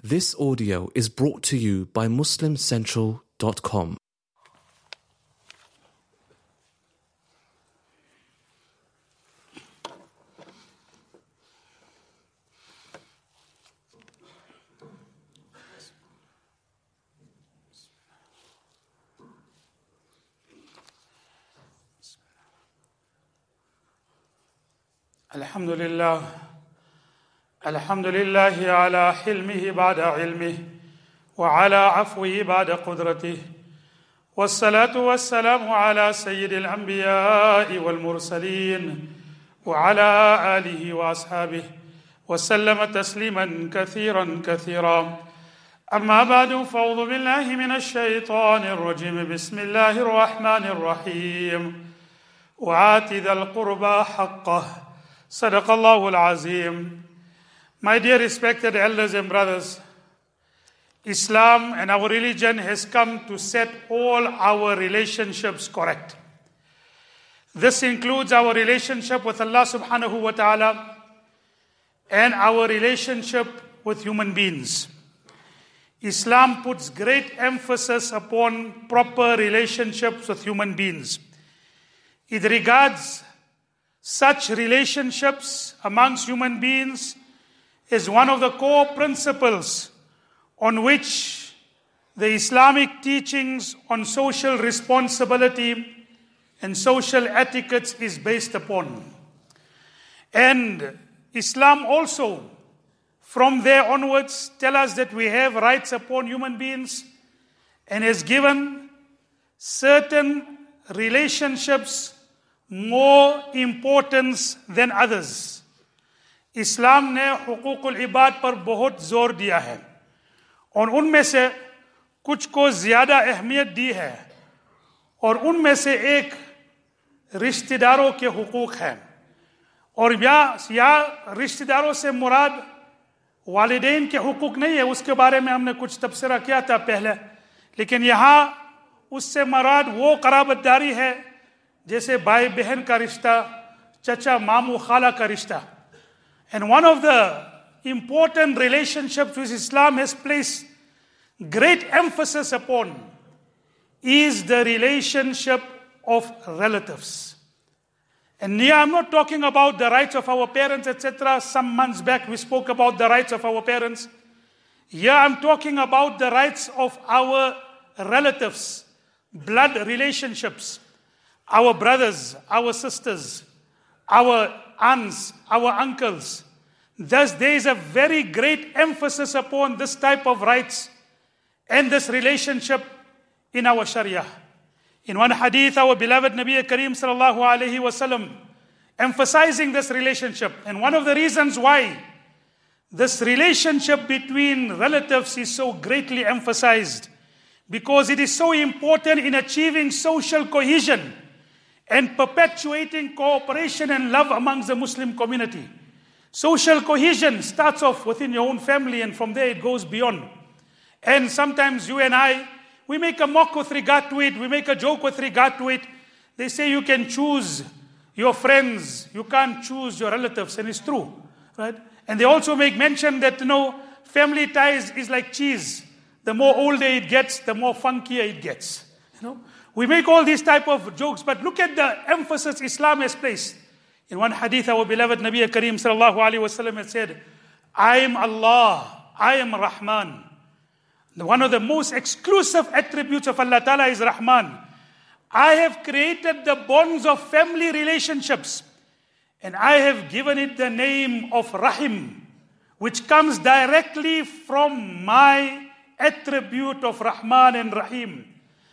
This audio is brought to you by MuslimCentral.com. الحمد لله على حلمه بعد علمه وعلى عفوه بعد قدرته والصلاة والسلام على سيد الأنبياء والمرسلين وعلى آله وأصحابه وسلم تسليما كثيرا أما بعد فأعوذ بالله من الشيطان الرجيم بسم الله الرحمن الرحيم وآت ذا القربى حقه صدق الله العظيم. My dear respected elders and brothers, Islam and our religion has come to set all our relationships correct. This includes our relationship with Allah subhanahu wa ta'ala and our relationship with human beings. Islam puts great emphasis upon proper relationships with human beings. It regards such relationships amongst human beings is one of the core principles on which the Islamic teachings on social responsibility and social etiquette is based upon. And Islam also, from there onwards, tell us that we have rights upon human beings and has given certain relationships more importance than others. इस्लाम ने हुकूकुल इबाद पर बहुत जोर दिया है और उनमें से कुछ को ज़्यादा अहमियत दी है और उनमें से एक रिश्तेदारों के हुकूक हैं और या रिश्तेदारों से मुराद वालिदैन के हुकूक नहीं है, उसके बारे में हमने कुछ तबसरा किया था पहले, लेकिन यहाँ उससे मुराद वो क़राबतदारी है जैसे भाई बहन का रिश्ता, चचा मामू खाला का रिश्ता. And one of the important relationships which Islam has placed great emphasis upon is the relationship of relatives. And here I'm not talking about the rights of our parents, etc. Some months back we spoke about the rights of our parents. Here I'm talking about the rights of our relatives, blood relationships, our brothers, our sisters, our aunts, our uncles. Thus, there is a very great emphasis upon this type of rights and this relationship in our Sharia. In one hadith, our beloved Nabi Kareem sallallahu alaihi wasallam emphasizing this relationship. And one of the reasons why this relationship between relatives is so greatly emphasized, because it is so important in achieving social cohesion and perpetuating cooperation and love amongst the Muslim community. Social cohesion starts off within your own family and from there it goes beyond. And sometimes you and I, we make a mock with regard to it, we make a joke with regard to it. They say you can choose your friends, you can't choose your relatives, and it's true, right? And they also make mention that, family ties is like cheese. The more older it gets, the more funkier it gets, We make all these type of jokes, but look at the emphasis Islam has placed. In one hadith, our beloved Nabi Kareem sallallahu alaihi wasallam had said, I am Allah, I am Rahman. One of the most exclusive attributes of Allah Ta'ala is Rahman. I have created the bonds of family relationships and I have given it the name of Rahim, which comes directly from my attribute of Rahman and Rahim.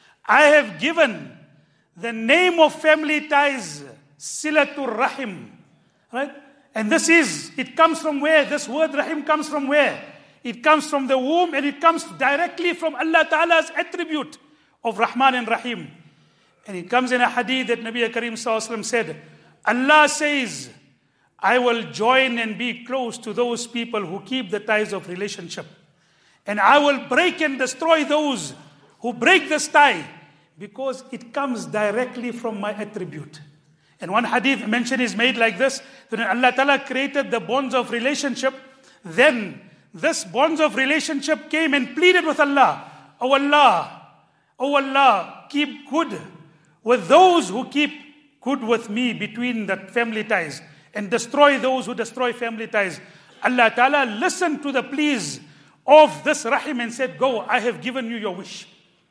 I have given the name of family ties, Silatul Rahim. Right? And it comes from where? This word Rahim comes from where? It comes from the womb and it comes directly from Allah Ta'ala's attribute of Rahman and Rahim. And it comes in a hadith that Nabi Kareem Sallallahu Alaihi Wasallam said, Allah says, I will join and be close to those people who keep the ties of relationship. And I will break and destroy those who break this tie, because it comes directly from my attribute. And one hadith mention is made like this, that when Allah Ta'ala created the bonds of relationship, then this bonds of relationship came and pleaded with Allah, "Oh Allah, oh Allah, keep good with those who keep good with me between the family ties, and destroy those who destroy family ties." Allah Ta'ala listened to the pleas of this Rahim and said, "Go, I have given you your wish."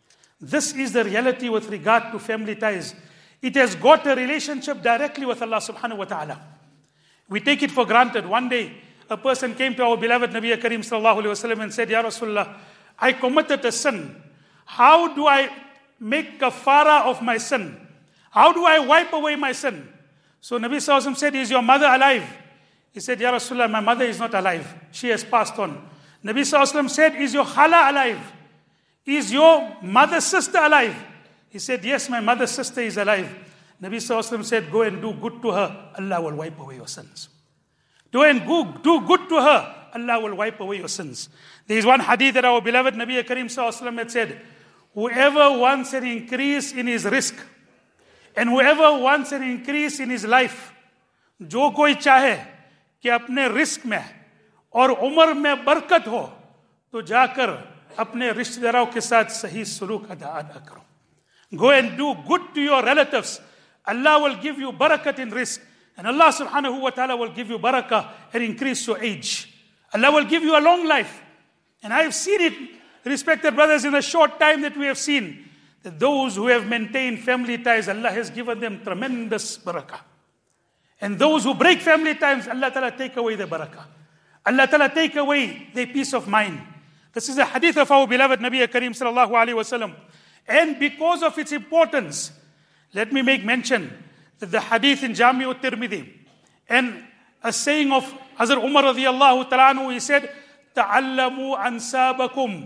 This is the reality with regard to family ties. It has got a relationship directly with Allah subhanahu wa ta'ala. We take it for granted. One day, a person came to our beloved Nabi Kareem sallallahu alayhi wa sallam and said, "Ya Rasulullah, I committed a sin. How do I make kafara of my sin? How do I wipe away my sin?" So Nabi sallallahu alayhi wa sallam said, "Is your mother alive?" He said, "Ya Rasulullah, my mother is not alive. She has passed on." Nabi sallallahu alayhi wa sallam said, "Is your khala alive? Is your mother's sister alive?" He said, "Yes, my mother's sister is alive." Nabi sallallahu alayhi wa sallam said, "Go and do good to her. Allah will wipe away your sins." Do good to her. Allah will wipe away your sins. There is one hadith that our beloved Nabi Kareem sallallahu alayhi wa sallam had said, "Whoever wants an increase in his rizq, and whoever wants an increase in his life, जो कोई चाहे कि अपने risk में और उम्र में बरकत हो, तो जाकर अपने रिश्तेदारों के साथ सही सलूक अदा करो. Go and do good to your relatives. Allah will give you barakat in rizq. And Allah subhanahu wa ta'ala will give you barakah and increase your age. Allah will give you a long life. And I have seen it, respected brothers, in the short time that we have seen, that those who have maintained family ties, Allah has given them tremendous barakah. And those who break family ties, Allah ta'ala take away their barakah. Allah ta'ala take away their peace of mind. This is a hadith of our beloved Nabi Kareem sallallahu alayhi wa sallam. And because of its importance, let me make mention that the hadith in Jami' al-Tirmidhi and a saying of Hazrat Umar radiyallahu ta'ala anhu, he said, "Ta'allamu ansabakum."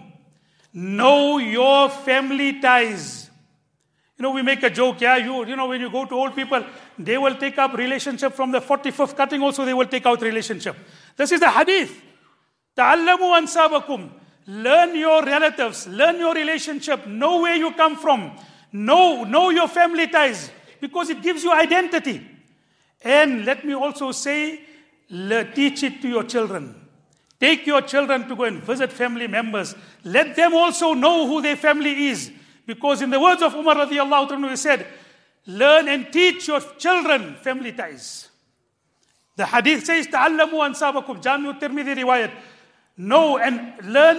Know your family ties. You know, we make a joke, you know, when you go to old people, they will take up relationship from the 45th cutting also, they will take out relationship. This is the hadith. Ta'allamu ansabakum. Learn your relatives, learn your relationship, know where you come from, know your family ties, because it gives you identity. And let me also say, teach it to your children. Take your children to go and visit family members. Let them also know who their family is. Because in the words of Umar radiyallahu anhu, he said, learn and teach your children family ties. The hadith says, "Ta'allamu ansabakum," Jami' al-Tirmidhi riwayat. Know and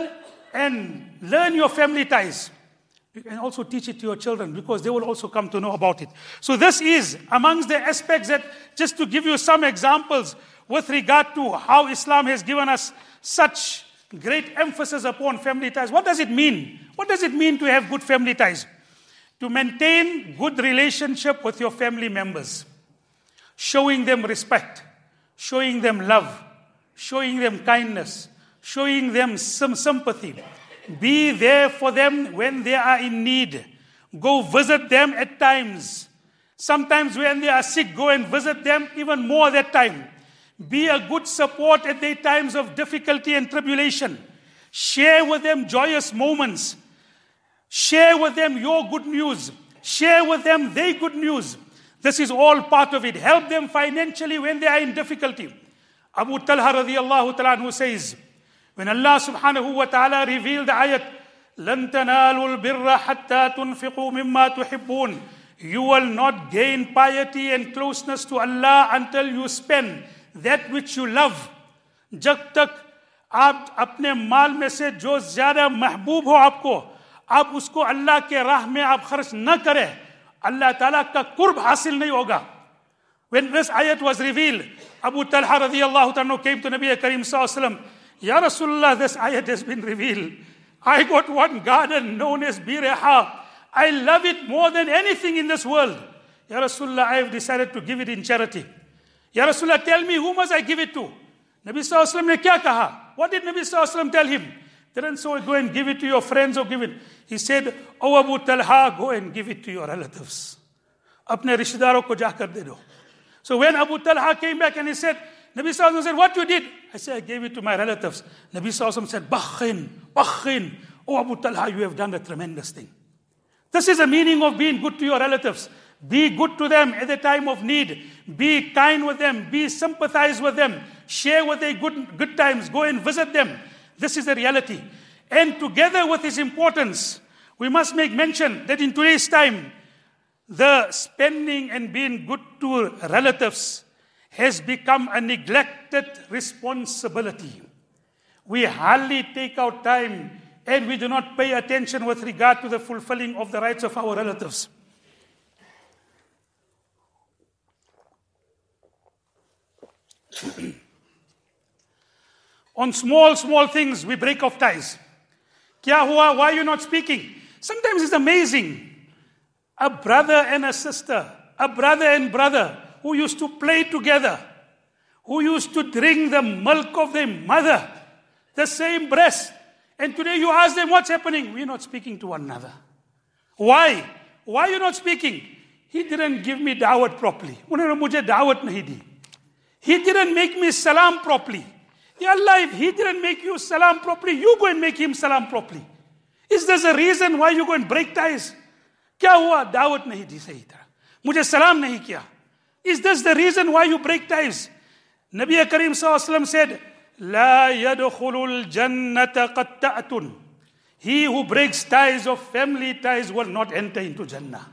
learn your family ties. And also teach it to your children, because they will also come to know about it. So this is amongst the aspects that, just to give you some examples with regard to how Islam has given us such great emphasis upon family ties. What does it mean? What does it mean to have good family ties? To maintain good relationship with your family members, showing them respect, showing them love, showing them kindness, showing them some sympathy. Be there for them when they are in need. Go visit them at times. Sometimes when they are sick, go and visit them even more that time. Be a good support at their times of difficulty and tribulation. Share with them joyous moments. Share with them your good news. Share with them their good news. This is all part of it. Help them financially when they are in difficulty. Abu Talha radiyallahu ta'ala anhu says, when Allah subhanahu wa ta'ala revealed the ayat, لَن تَنَالُوا الْبِرَّ حَتَّى تُنْفِقُوا مِمَّا تُحِبُّونَ, you will not gain piety and closeness to Allah until you spend that which you love. जब तक आप अपने माल में से जो ज़्यादा महबूब हो आपको, आप उसको अल्लाह के राह में आप खर्च न करें, अल्लाह ताला का कुर्ब हासिल नहीं होगा. When this ayat was revealed, Abu Talha radiyallahu ta'ala came to Nabi Kareem sallallahu alayhi wa sallam, "Ya Rasulullah, this ayat has been revealed. I got one garden known as Bireha. I love it more than anything in this world. Ya Rasulullah, I have decided to give it in charity. Ya Rasulullah, tell me, who must I give it to?" Nabi sallallahu alayhi wa sallam ne kya kaha? What did Nabi sallallahu alayhi wa sallam tell him? Didn't say, go and give it to your friends or give it. He said, "Oh Abu Talha, go and give it to your relatives. Apne rishtedaron ko jaakar de do." So when Abu Talha came back and he said, Nabi sallallahu alayhi wa sallam said, "What you did?" I said, "I gave it to my relatives." Nabi sallallahu alayhi wa sallam said, Bakhin. Oh Abu Talha, you have done a tremendous thing. This is the meaning of being good to your relatives. Be good to them at the time of need. Be kind with them. Be sympathize with them. Share with their good times. Go and visit them. This is the reality. And together with its importance, we must make mention that in today's time, the spending and being good to relatives has become a neglected responsibility. We hardly take out time and we do not pay attention with regard to the fulfilling of the rights of our relatives. On small things, we break off ties. Kya hua? Why are you not speaking? Sometimes it's amazing. A brother and a sister, a brother and brother who used to play together, who used to drink the milk of their mother, the same breast. And today you ask them what's happening. We're not speaking to one another. Why? Why are you not speaking? He didn't give me dawat properly. Unhone mujhe dawat nahi di. He didn't make me salam properly. Ya Allah, if he didn't make you salam properly, you go and make him salam properly. Is this a reason why you go and break ties? Kya hua? Dawat nahi di sahi tarah. Mujhe salam nahi kiya. Is this the reason why you break ties? Nabi Kareem Sallallahu Alaihi Wasallam said, La yadkhulul jannata qatta'atun. He who breaks ties of family ties will not enter into Jannah.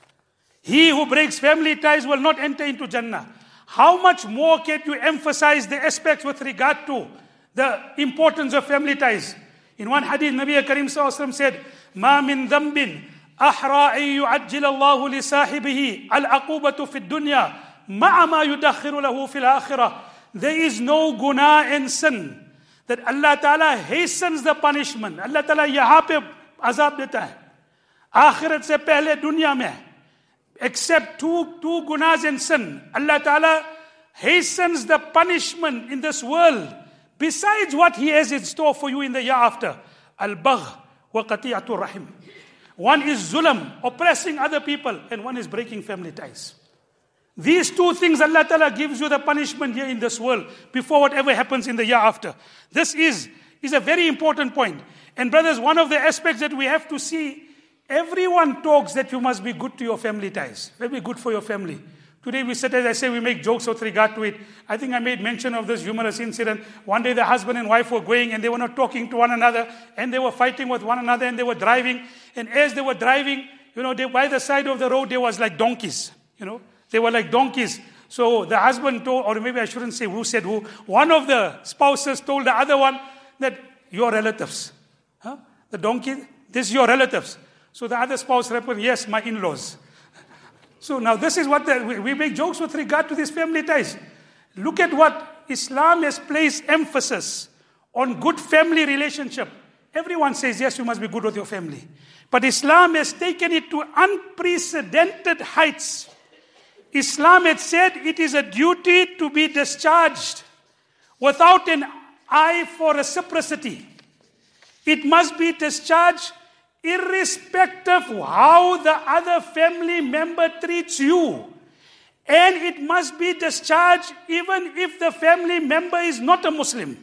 He who breaks family ties will not enter into Jannah. How much more can you emphasize the aspects with regard to the importance of family ties? In one hadith, Nabi Kareem Sallallahu Alaihi Wasallam said, Ma min dhambin ahra an yu'ajjil Allahu li sahibihi al-aqubatu fi dunya ma'a ma yudakhiru lahu fil akhirah. There is no guna and sin that Allah Ta'ala hastens the punishment. Allah Ta'ala yahan pe azab deta hai. Akhirat se pehle dunya mein. Except two gunas and sin. Allah Ta'ala hastens the punishment in this world. Besides what He has in store for you in the year after. Al-bagh wa qati'atur rahim. One is zulam, oppressing other people. And one is breaking family ties. These two things Allah Ta'ala gives you the punishment here in this world before whatever happens in the year after. This is a very important point. And brothers, one of the aspects that we have to see, everyone talks that you must be good to your family ties. Very good for your family. Today we sit, as I say, we make jokes with regard to it. I think I made mention of this humorous incident. One day the husband and wife were going and they were not talking to one another and they were fighting with one another and they were driving. And as they were driving, by the side of the road there was like donkeys, They were like donkeys. So the husband told, or maybe I shouldn't say who said who, one of the spouses told the other one that your relatives. The donkey, this is your relatives. So the other spouse replied, yes, my in-laws. So now this is what we make jokes with regard to these family ties. Look at what Islam has placed emphasis on good family relationship. Everyone says, yes, you must be good with your family. But Islam has taken it to unprecedented heights. Islam had said it is a duty to be discharged without an eye for reciprocity. It must be discharged irrespective of how the other family member treats you. And it must be discharged even if the family member is not a Muslim.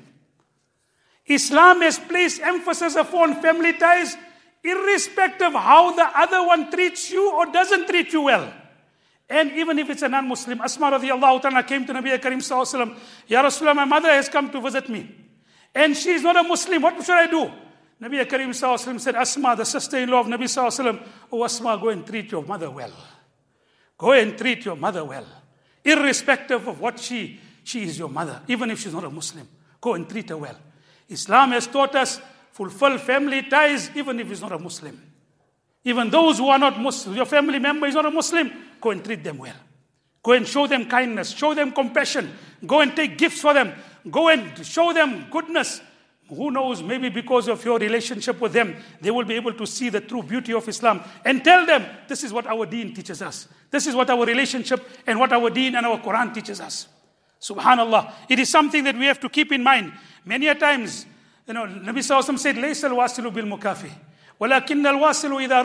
Islam has placed emphasis upon family ties irrespective of how the other one treats you or doesn't treat you well. And even if it's a non-Muslim, Asma radiallahu ta'ala came to Nabi Kareem Sallallahu Alaihi Wasallam, Ya Rasulullah, my mother has come to visit me. And she is not a Muslim, what should I do? Nabi Kareem Sallallahu Alaihi Wasallam said, Asma, the sister-in-law of Nabi Sallallahu Alaihi Wasallam, oh Asma, go and treat your mother well. Go and treat your mother well. Irrespective of what she is your mother, even if she's not a Muslim. Go and treat her well. Islam has taught us, fulfill family ties even if he's not a Muslim. Even those who are not Muslim, your family member is not a Muslim, go and treat them well. Go and show them kindness, show them compassion. Go and take gifts for them. Go and show them goodness. Who knows, maybe because of your relationship with them, they will be able to see the true beauty of Islam. And tell them, this is what our deen teaches us. This is what our relationship and what our deen and our Quran teaches us. Subhanallah. It is something that we have to keep in mind. Many a times, Nabi Sallallahu Alaihi Wasallam said, لَيْسَ الْوَاسِلُ بِالْمُكَافِي ولكن الواصل إذا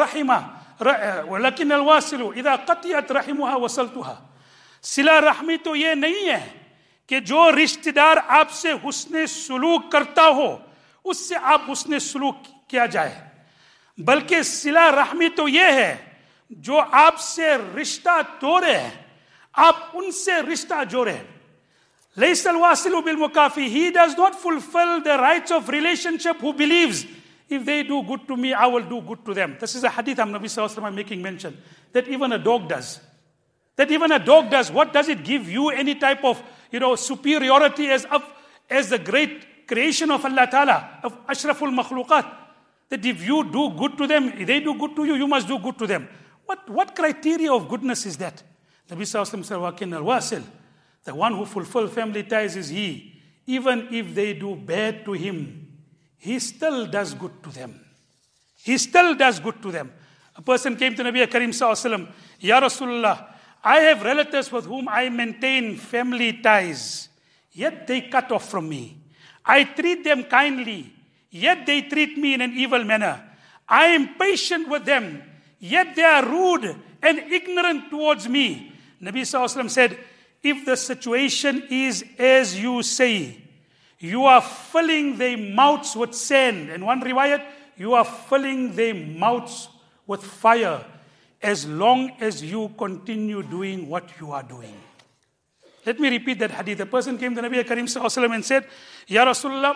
قطعت رحمها وصلتها. सिला रहमी तो ये नहीं है कि जो रिश्तेदार आपसे हुस्ने सुलूक करता हो उससे आप हुस्ने सुलूक किया जाए, बल्कि सिला रहमी तो ये है जो आपसे रिश्ता तोड़े आप उनसे रिश्ता जोड़े. لَيْسَ الْوَاصِلُ بِالْمُكَافِي. He does not fulfill the rights of relationship who believes, if they do good to me, I will do good to them. This is a hadith Nabi Sallallahu Alaihi Wasallam making mention, that even a dog does. That even a dog does. What does it give you any type of, superiority as the great creation of Allah Ta'ala, of Ashraful Makhluqat? That if you do good to them, if they do good to you, you must do good to them. What criteria of goodness is that? Nabi Sallallahu Alaihi Wasallam said, وَكِنَّ الْوَاسِلِ. The one who fulfills family ties is he. Even if they do bad to him, he still does good to them. He still does good to them. A person came to Nabi Karim Sallallahu Alaihi Wasallam, Ya Rasulullah, I have relatives with whom I maintain family ties, yet they cut off from me. I treat them kindly, yet they treat me in an evil manner. I am patient with them, yet they are rude and ignorant towards me. Nabi Sallallahu Alaihi Wasallam said, if the situation is as you say, you are filling their mouths with sand. And one riwayat, you are filling their mouths with fire as long as you continue doing what you are doing. Let me repeat that hadith. A person came to Nabi Karim Sallallahu Alaihi Wasallam and said, Ya Rasulullah,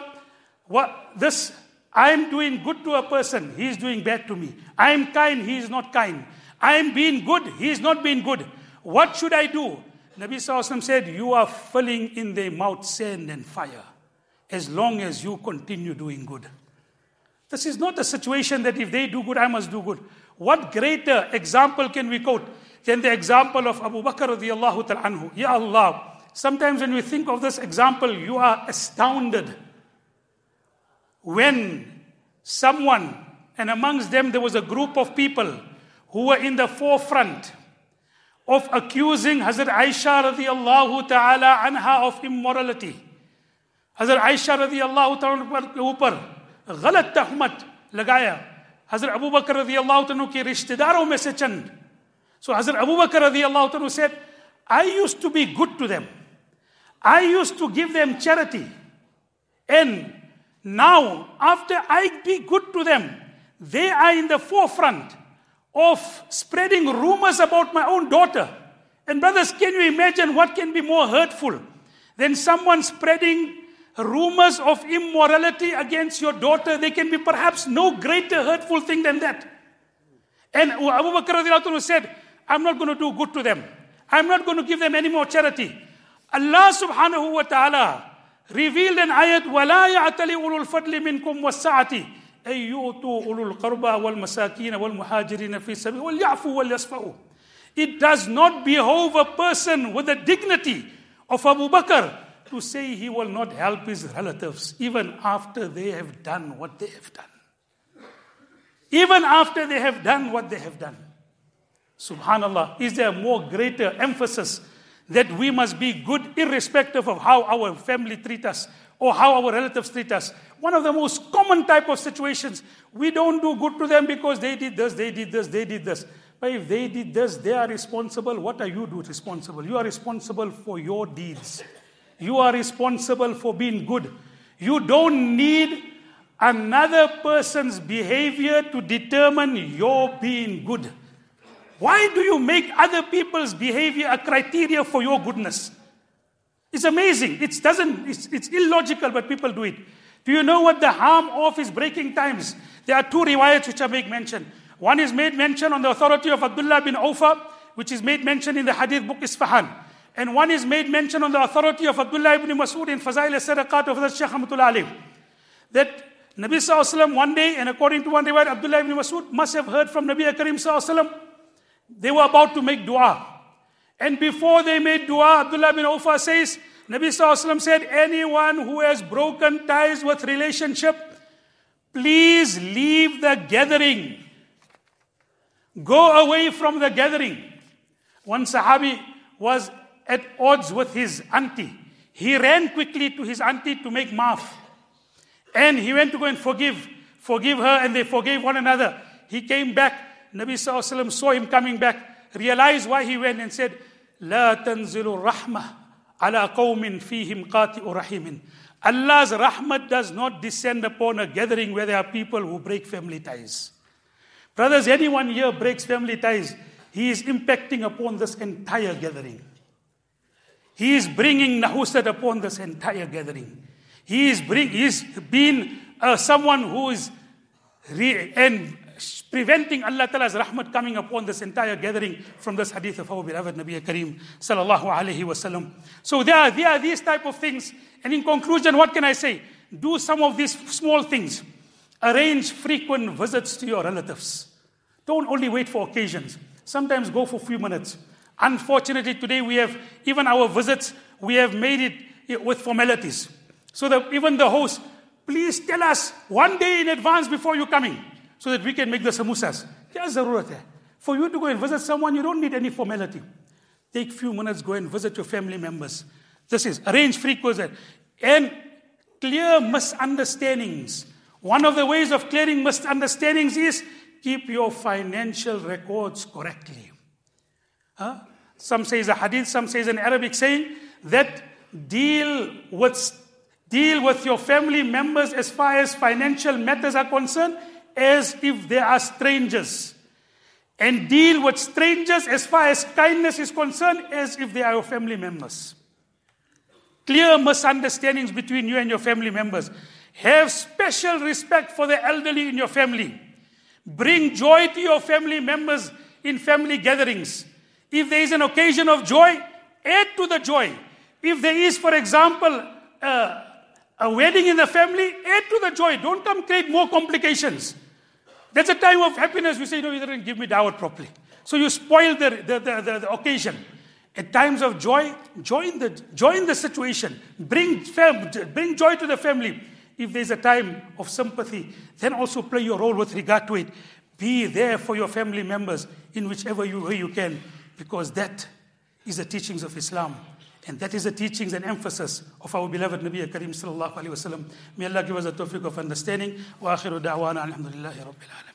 I am doing good to a person, he is doing bad to me. I am kind, he is not kind. I am being good, he is not being good. What should I do? Nabi Sallallahu Alaihi Wasallam said, you are filling in their mouth sand and fire as long as you continue doing good. This is not a situation that if they do good, I must do good. What greater example can we quote than the example of Abu Bakr radiyallahu ta'ala anhu? Ya Allah, sometimes when we think of this example, you are astounded. When someone, and amongst them there was a group of people who were in the forefront of accusing Hazrat Aisha radiyallahu ta'ala anha of immorality. Hazrat Aisha radiyallahu ta'ala ke upar गलत तहमत लगाया. Hazrat Abu Bakr radiyallahu anhu ke rishtedaron mein se chand. So Hazrat Abu Bakr radiyallahu anhu said, I used to be good to them. I used to give them charity. And now, after I be good to them, they are in the forefront of spreading rumors about my own daughter. And brothers, can you imagine what can be more hurtful than someone spreading rumors of immorality against your daughter? There can be perhaps no greater hurtful thing than that. And Abu Bakr radhiyallahu anhu said, I'm not going to do good to them. I'm not going to give them any more charity. Allah subhanahu wa ta'ala revealed an ayat, وَلَا يَعْتَلِي أُولُو الْفَضْلِ مِنْكُمْ وَالسَّعَةِ أَن يُؤْتُوا أُولُو الْقُرْبَى وَالْمَسَاكِينَ وَالْمُهَاجِرِينَ فِي سَبِيلِ وَلْيَعْفُوا وَلْيَصْفَحُوا. It does not behove a person with the dignity of Abu Bakr to say he will not help his relatives even after they have done what they have done. Even after they have done what they have done. Subhanallah, is there a more greater emphasis that we must be good irrespective of how our family treat us or how our relatives treat us? One of the most common type of situations, we don't do good to them because they did this, they did this, they did this. But if they did this, they are responsible. What are you responsible? You are responsible for your deeds. You are responsible for being good. You don't need another person's behavior to determine your being good. Why do you make other people's behavior a criteria for your goodness? It's amazing. It's illogical, but people do it. Do you know what the harm of is breaking times? There are two riwayats which I make mention. One is made mention on the authority of Abdullah bin Awfa, which is made mention in the hadith book Isfahan. And one is made mention on the authority of Abdullah ibn Mas'ud in Fazail al-Sadaqat of the Shaykh Ahmadullah Alayh. That Nabi Sallallahu Alaihi Wasallam one day, and according to one riwayat, Abdullah ibn Mas'ud must have heard from Nabi Karim Sallallahu Alaihi Wasallam, they were about to make dua. And before they made dua, Abdullah bin Awfa says, Nabi Sallallahu Alaihi Wasallam said, anyone who has broken ties with relationship, please leave the gathering. Go away from the gathering. One Sahabi was at odds with his auntie. He ran quickly to his auntie to make maaf. And he went to go and forgive her, and they forgave one another. He came back. Nabi Sallallahu Alaihi Wasallam saw him coming back, realized why he went, and said, لا تنزل الرحمة على قوم فيهم قاطع رحم. Allah's rahmat does not descend upon a gathering where there are people who break family ties. Brothers, anyone here breaks family ties, he is impacting upon this entire gathering. He is bringing nahusat upon this entire gathering. He is being someone who is preventing Allah Ta'ala's rahmat coming upon this entire gathering from this hadith of our beloved Nabi Kareem sallallahu alayhi wasallam. So there are these type of things. And in conclusion, what can I say? Do some of these small things. Arrange frequent visits to your relatives. Don't only wait for occasions. Sometimes go for a few minutes. Unfortunately, today we have, even our visits, we have made it with formalities. So that even the host, please tell us one day in advance before you're coming, so that we can make the samosas. Kya zarurat hai? For you to go and visit someone, you don't need any formality. Take few minutes, go and visit your family members. This is arrange frequent and clear misunderstandings. One of the ways of clearing misunderstandings is keep your financial records correctly. Some says a hadith, some says an Arabic saying that deal with your family members as far as financial matters are concerned as if they are strangers. And deal with strangers as far as kindness is concerned as if they are your family members. Clear misunderstandings between you and your family members. Have special respect for the elderly in your family. Bring joy to your family members in family gatherings. If there is an occasion of joy, add to the joy. If there is, for example, a wedding in the family, add to the joy. Don't come create more complications. That's a time of happiness. We say, no, you didn't give me dawat properly. So you spoil the occasion. At times of joy, join the situation. Bring joy to the family. If there's a time of sympathy, then also play your role with regard to it. Be there for your family members in whichever way you can, because that is the teachings of Islam. And that is the teachings and emphasis of our beloved Nabi Kareem sallallahu alaihi wasallam. May Allah give us the tawfiq of understanding. Wa akhiru da'wana alhamdulillahi rabbil alamin.